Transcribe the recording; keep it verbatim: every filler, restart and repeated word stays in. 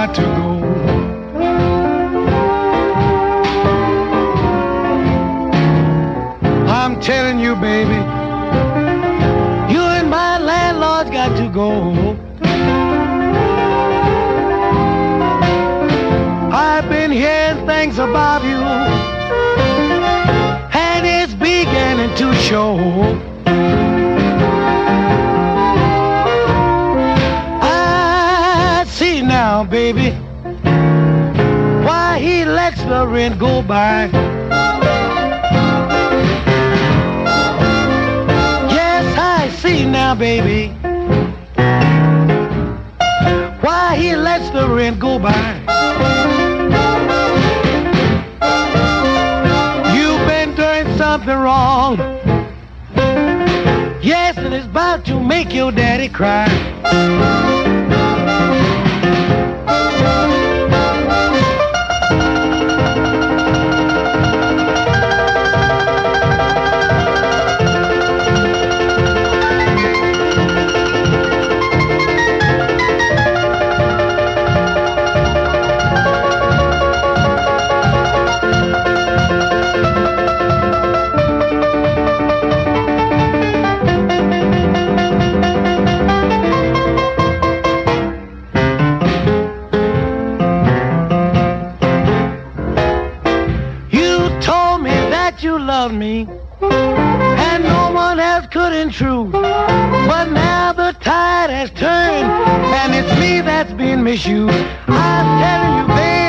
got to go. I'm telling you, baby, you and my landlord's got to go. I've been hearing things about you, and it's beginning to show. I see now, baby, why he lets the rent go by. Yes, I see now, baby, why he lets the rent go by. You've been doing something wrong. Yes, and it's about to make your daddy cry. You love me, and no one else could intrude. But now the tide has turned, and it's me that's being misused. I'm telling you, baby.